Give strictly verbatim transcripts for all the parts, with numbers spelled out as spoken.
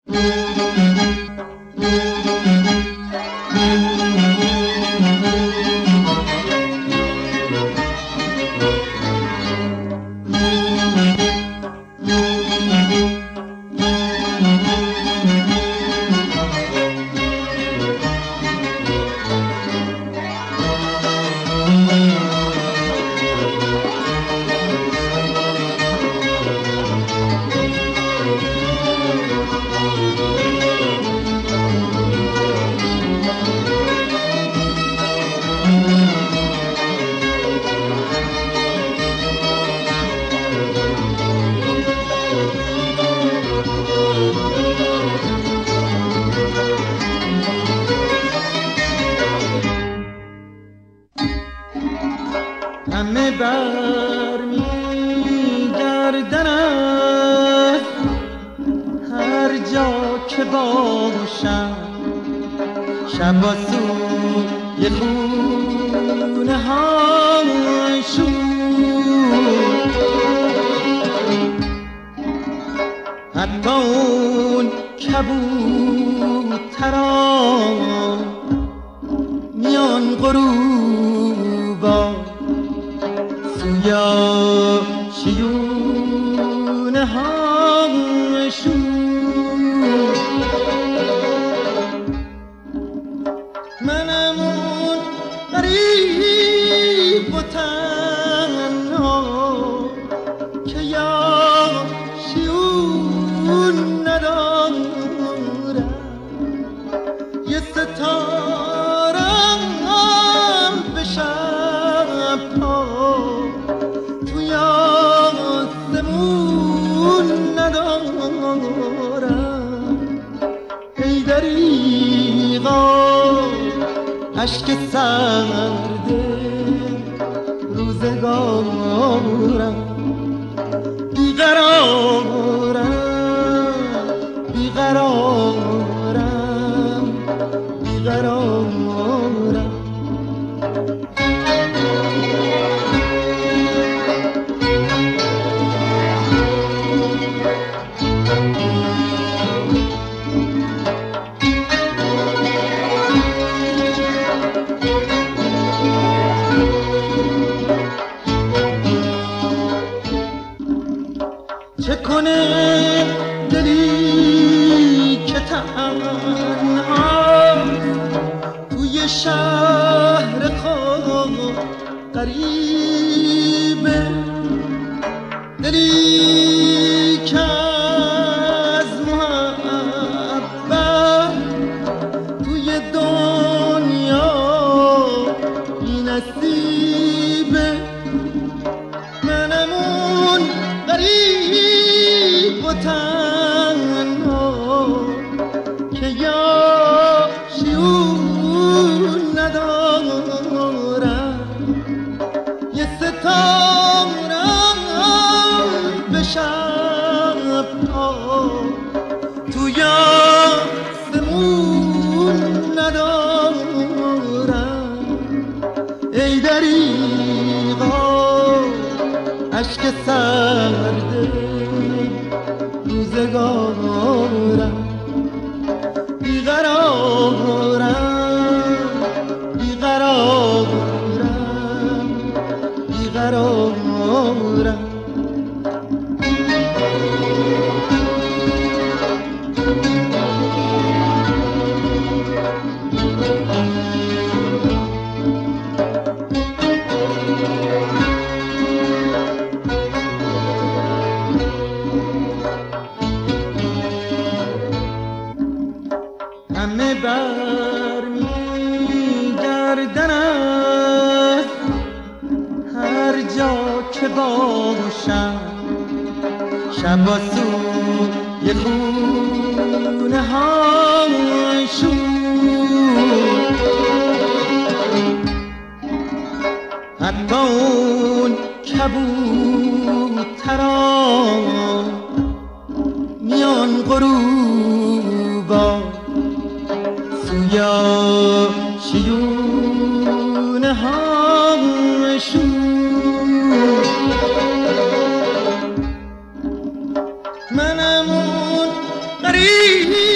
همه بر می گردن است هر جا که باشم، شب و سوی خونه هاشون، حتی اون کبوتران میان غروبا سویا شیونه هاشون. منم اون غریب و تنها که یا شیون ندارم، یه ستارم به شبها توی آسمون ندارم. ای دریغا عشق سرده روزگارم، بیقرارم بیقرارم بیقرارم. چه کنه دلی که تنها توی شهر خود غریبه، دلی که از محبت توی دنیا بی نصیبه. منم اون غریب و تنها که یا شیون ندارم، یه ستارم به شبها توی آسمون ندارم. ای دریغا عشق سرده روزگارم، بیقرارم بیقرارم بیقرارم. همه بر می گردن است هر جا که باشم، شب و سوی خونه هاشون، حتی اون کبوتران میان غروبا سویا شیونه هاشون. منم اون غریب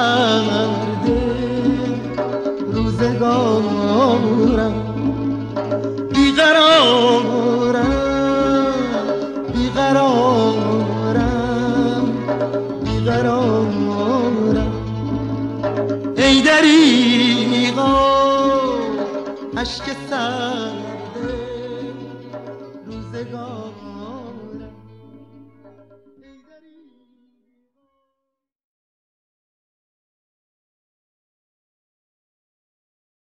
سرد روزگارم، بیقرارم بیقرارم بیقرارم. ای دریغا اشک سر